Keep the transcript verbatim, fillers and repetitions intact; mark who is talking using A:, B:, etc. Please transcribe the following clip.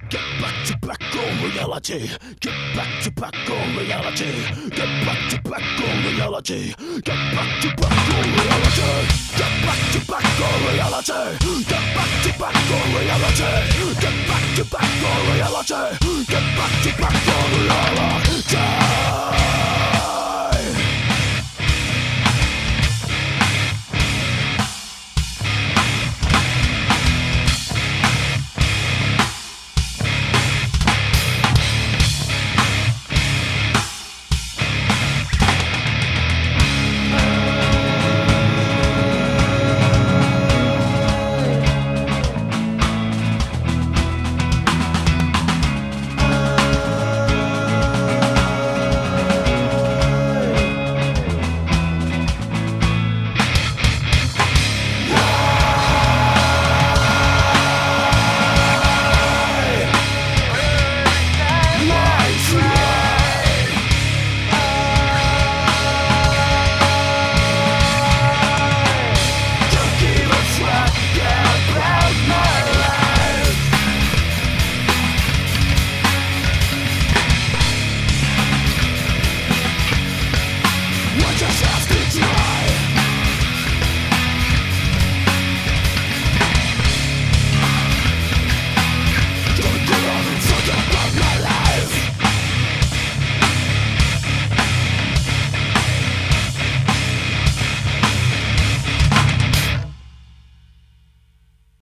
A: Get back to back on reality. Get back to back on reality. Get back to back on reality. Get back to back on reality. Get back to back on reality. Get back to back on reality. Get back to back on reality. Get back to back on reality.